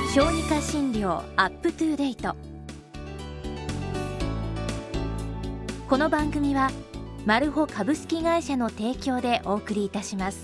小児科診療アップトゥーデイト。この番組はマルホ株式会社の提供でお送りいたします。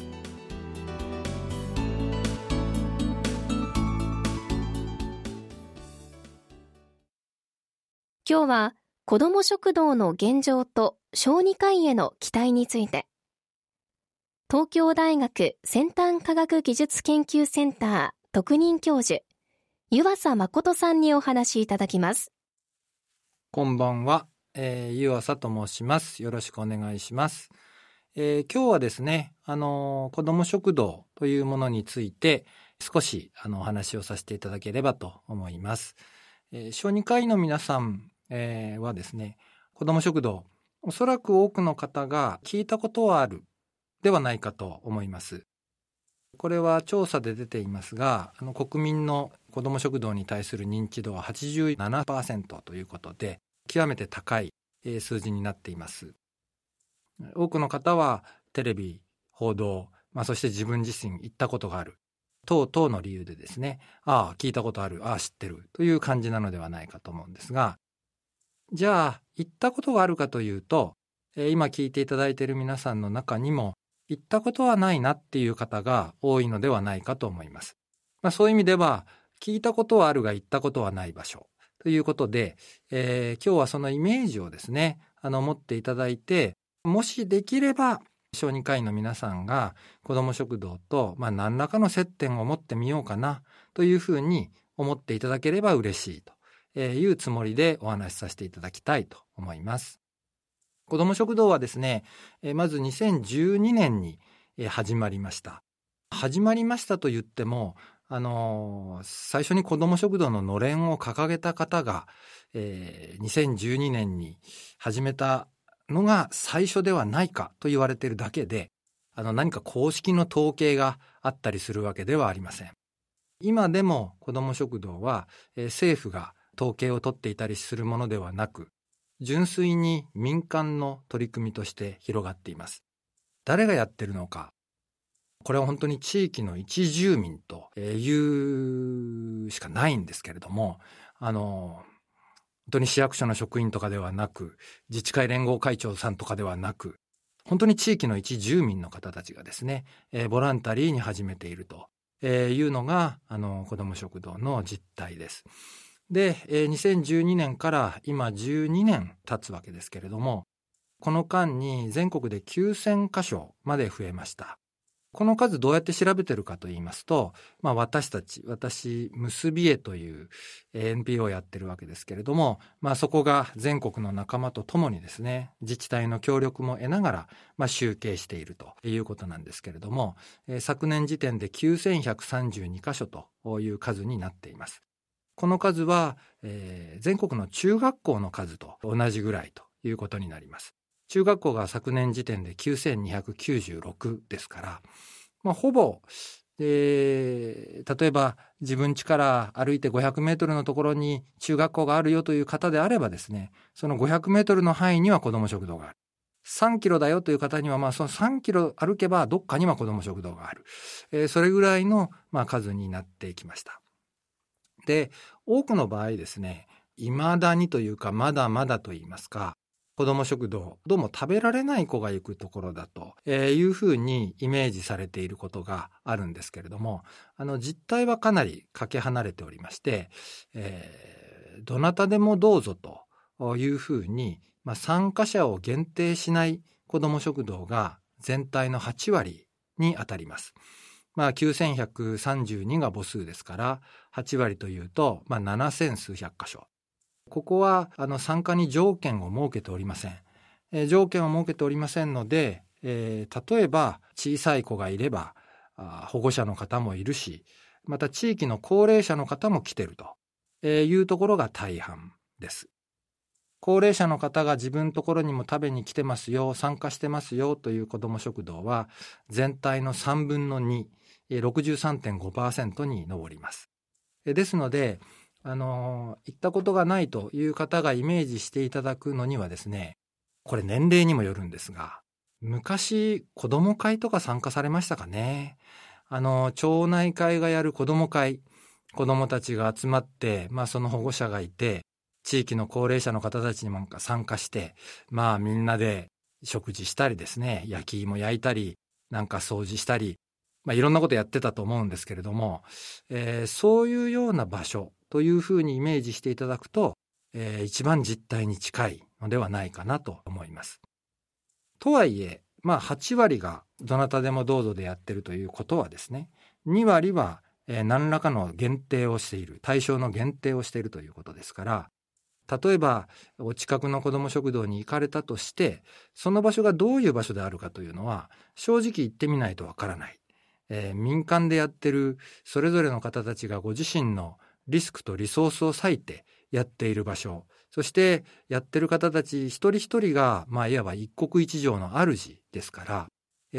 今日は子ども食堂の現状と小児科医への期待について、東京大学先端科学技術研究センター特任教授湯浅誠さんにお話しいただきます。 こんばんは、湯浅と申します。よろしくお願いします。今日はですね、子ども食堂というものについて少しお話をさせていただければと思います。小児科医の皆さん、はですね、子ども食堂、おそらく多くの方が聞いたことはあるではないかと思います。これは調査で出ていますが、国民の子ども食堂に対する認知度は 87% ということで、極めて高い数字になっています。多くの方はテレビ、報道、そして自分自身行ったことがある等々の理由でですね、聞いたことある、知ってるという感じなのではないかと思うんですが、じゃあ行ったことがあるかというと、今聞いていただいている皆さんの中にも行ったことはないなっていう方が多いのではないかと思います。そういう意味では聞いたことはあるが行ったことはない場所ということで、今日はそのイメージをですね、持っていただいて、もしできれば小児科医の皆さんが子ども食堂と何らかの接点を持ってみようかなというふうに思っていただければ嬉しいというつもりでお話しさせていただきたいと思います。子ども食堂はですね、まず2012年に始まりました。始まりましたと言っても、最初に子ども食堂ののれんを掲げた方が、2012年に始めたのが最初ではないかと言われているだけで、何か公式の統計があったりするわけではありません。今でも子ども食堂は、政府が統計を取っていたりするものではなく、純粋に民間の取り組みとして広がっています。誰がやってるのか、これは本当に地域の一住民というしかないんですけれども、本当に市役所の職員とかではなく、自治会連合会長さんとかではなく、本当に地域の一住民の方たちがですね、ボランタリーに始めているというのが子ども食堂の実態です。で、2012年から今12年経つわけですけれども、この間に全国で9000カ所まで増えました。この数どうやって調べてるかと言いますと、私、結びえという NPO をやってるわけですけれども、そこが全国の仲間とともにですね、自治体の協力も得ながら、集計しているということなんですけれども、昨年時点で9132カ所という数になっています。この数は、全国の中学校の数と同じぐらいということになります。中学校が昨年時点で9296ですから、ほぼ、例えば自分家から歩いて500メートルのところに中学校があるよという方であればですね、その500メートルの範囲には子ども食堂がある。3キロだよという方には、その3キロ歩けばどっかには子ども食堂がある。それぐらいの、数になっていきました。で、多くの場合ですね、未だにというかまだまだと言いますか、子ども食堂、どうも食べられない子が行くところだというふうにイメージされていることがあるんですけれども、実態はかなりかけ離れておりまして、どなたでもどうぞというふうに、参加者を限定しない子ども食堂が全体の8割にあたります。9132が母数ですから、8割というと、7000数百箇所。ここは参加に条件を設けておりません。条件を設けておりませんので、例えば小さい子がいれば保護者の方もいるし、また地域の高齢者の方も来てるというところが大半です。高齢者の方が自分のところにも食べに来てますよ、参加してますよという子ども食堂は全体の3分の2、63.5% に上ります。ですので、行ったことがないという方がイメージしていただくのにはですね、これ年齢にもよるんですが、昔子ども会とか参加されましたかね。町内会がやる子ども会、 子どもたちが集まって、その保護者がいて、地域の高齢者の方たちにも参加して、みんなで食事したりですね、焼き芋焼いたり、掃除したり、いろんなことやってたと思うんですけれども、そういうような場所というふうにイメージしていただくと、一番実態に近いのではないかなと思います。とはいえ、8割がどなたでもどうぞでやってるということはですね、2割は何らかの限定をしている、対象の限定をしているということですから、例えばお近くの子ども食堂に行かれたとして、その場所がどういう場所であるかというのは正直言ってみないとわからない。民間でやってるそれぞれの方たちがご自身のリスクとリソースを割いてやっている場所、そしてやってる方たち一人一人がいわば一国一城の主ですから、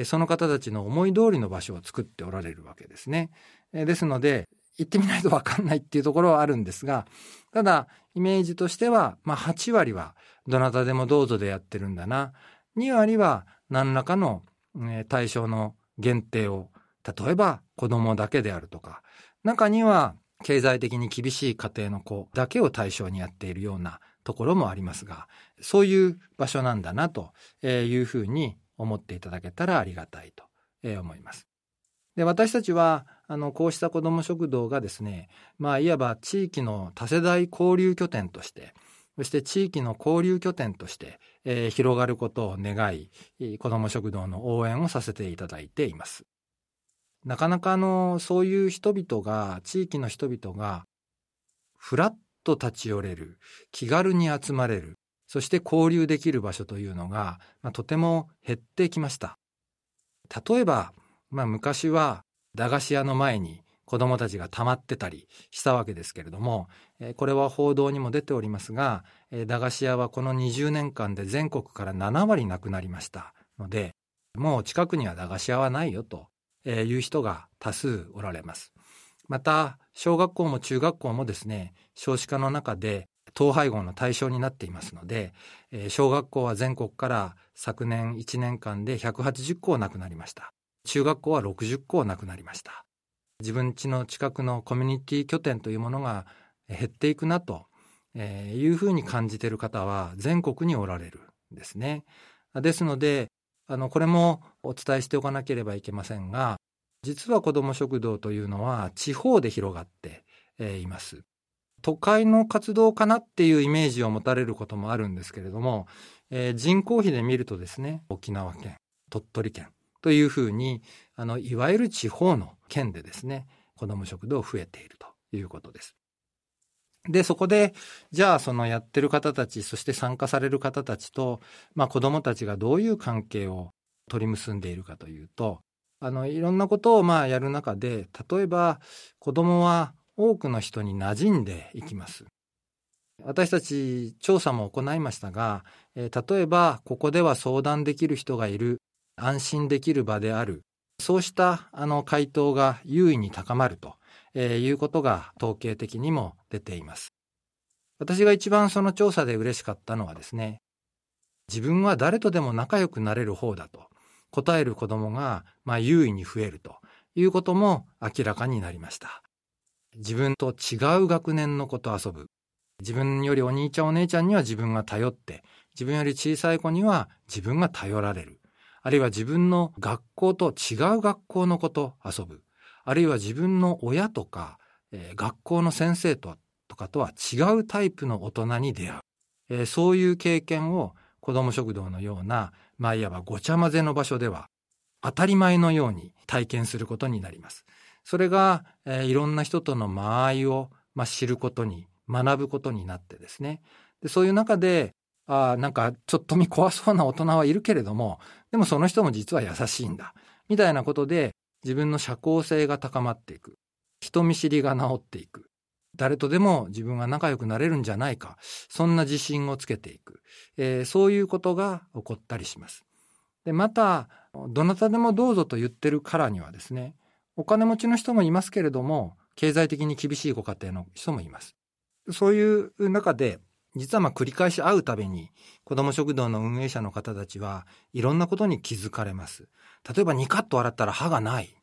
その方たちの思い通りの場所を作っておられるわけですね。ですので行ってみないと分かんないっていうところはあるんですが、ただイメージとしては8割はどなたでもどうぞでやってるんだな、2割は何らかの対象の限定を、例えば子供だけであるとか、中には経済的に厳しい家庭の子だけを対象にやっているようなところもありますが、そういう場所なんだなというふうに思っていただけたらありがたいと思います。で、私たちはこうした子ども食堂がですね、いわば地域の多世代交流拠点として、そして地域の交流拠点として、広がることを願い、子ども食堂の応援をさせていただいています。なかなかそういう人々が、地域の人々がふらっと立ち寄れる、気軽に集まれる、そして交流できる場所というのが、とても減ってきました。例えば昔は駄菓子屋の前に子どもたちが溜まってたりしたわけですけれども、これは報道にも出ておりますが、駄菓子屋はこの20年間で全国から7割なくなりましたので、もう近くには駄菓子屋はないよという人が多数おられます。また小学校も中学校もですね、少子化の中で統廃合の対象になっていますので、小学校は全国から昨年1年間で180校なくなりました。中学校は60校なくなりました。自分家の近くのコミュニティ拠点というものが減っていくなというふうに感じている方は全国におられるんですね。ですので、これもお伝えしておかなければいけませんが、実は子ども食堂というのは地方で広がっています。都会の活動かなっていうイメージを持たれることもあるんですけれども、人口比で見るとですね、沖縄県、鳥取県というふうにいわゆる地方の県でですね、子ども食堂増えているということです。で、そこでじゃあそのやってる方たち、そして参加される方たちと、子どもたちがどういう関係を取り結んでいるかというと、いろんなことをやる中で、例えば子どもは多くの人に馴染んでいきます。私たち調査も行いましたが、例えばここでは相談できる人がいる、安心できる場である、そうした回答が優位に高まるということが統計的にも出ています。私が一番その調査で嬉しかったのはですね、自分は誰とでも仲良くなれる方だと答える子どもが優位に増えるということも明らかになりました。自分と違う学年の子と遊ぶ。自分よりお兄ちゃんお姉ちゃんには自分が頼って、自分より小さい子には自分が頼られる。あるいは自分の学校と違う学校の子と遊ぶ。あるいは自分の親とか、学校の先生とかとは違うタイプの大人に出会う。そういう経験を子ども食堂のような、いわばごちゃ混ぜの場所では当たり前のように体験することになります。それが、いろんな人との間合いを、知ることに、学ぶことになってですね。で、そういう中で、なんかちょっと見怖そうな大人はいるけれども、でもその人も実は優しいんだ。みたいなことで、自分の社交性が高まっていく。人見知りが治っていく。誰とでも自分が仲良くなれるんじゃないか。そんな自信をつけていく。そういうことが起こったりします。で、また、どなたでもどうぞと言ってるからにはですね、お金持ちの人もいますけれども、経済的に厳しいご家庭の人もいます。そういう中で、実は繰り返し会うたびに、子ども食堂の運営者の方たちはいろんなことに気づかれます。例えばニカッと笑ったら歯がない。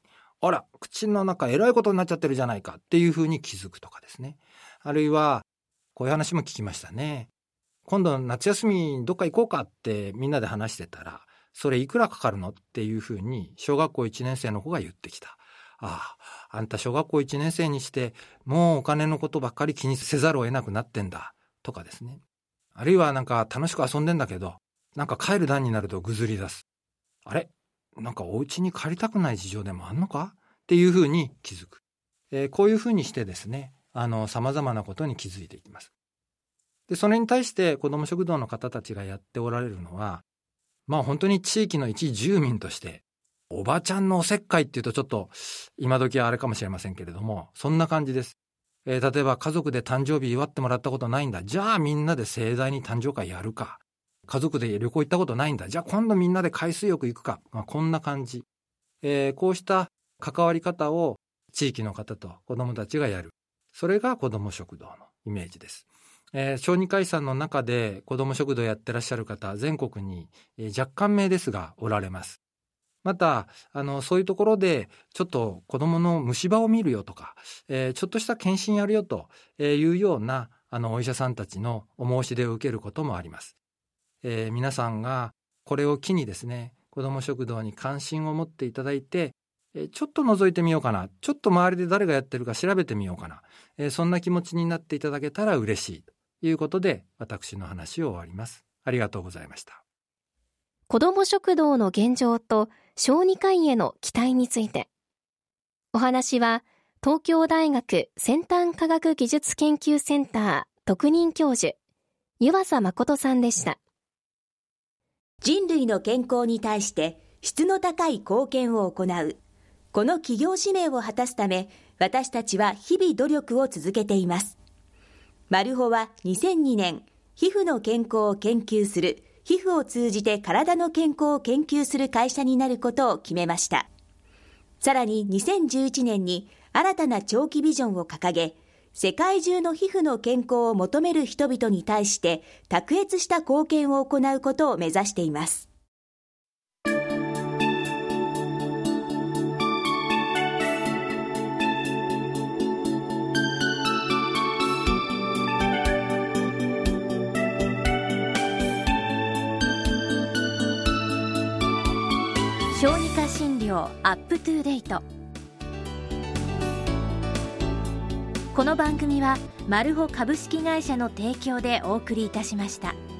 あら、口の中えらいことになっちゃってるじゃないかっていうふうに気づくとかですね。あるいは、こういう話も聞きましたね。今度夏休みどっか行こうかってみんなで話してたら、それいくらかかるのっていうふうに小学校1年生の子が言ってきた。ああ、あんた小学校1年生にしてもうお金のことばっかり気にせざるを得なくなってんだとかですね。あるいはなんか楽しく遊んでんだけど、なんか帰る段になるとぐずり出す。あれ、なんかお家に帰りたくない事情でもあんのかっていうふうに気づく。こういうふうにしてですね、様々なことに気づいていきます。で、それに対して子ども食堂の方たちがやっておられるのは、本当に地域の一住民として、おばちゃんのおせっかいっていうとちょっと今時はあれかもしれませんけれども、そんな感じです。例えば家族で誕生日祝ってもらったことないんだ。じゃあみんなで盛大に誕生会やるか。家族で旅行行ったことないんだ。じゃあ今度みんなで海水浴行くか。こんな感じ。こうした関わり方を地域の方と子どもたちがやる。それが子ども食堂のイメージです。小児科医さんの中で子ども食堂やってらっしゃる方、全国に若干名ですがおられます。また、そういうところでちょっと子どもの虫歯を見るよとか、ちょっとした検診やるよというようなお医者さんたちのお申し出を受けることもあります。皆さんがこれを機にですね、子ども食堂に関心を持っていただいて、ちょっと覗いてみようかな、ちょっと周りで誰がやってるか調べてみようかな、そんな気持ちになっていただけたら嬉しいということで、私の話を終わります。ありがとうございました。 子ども食堂の現状と小児科医への期待について。お話は東京大学先端科学技術研究センター特任教授、湯浅誠さんでした。 人類の健康に対して質の高い貢献を行う。この企業使命を果たすため、私たちは日々努力を続けています。マルホは2002年、皮膚の健康を研究する、皮膚を通じて体の健康を研究する会社になることを決めました。さらに2011年に新たな長期ビジョンを掲げ、世界中の皮膚の健康を求める人々に対して卓越した貢献を行うことを目指しています。 小児科診療アップトゥーデイト。この番組はマルホ株式会社の提供でお送りいたしました。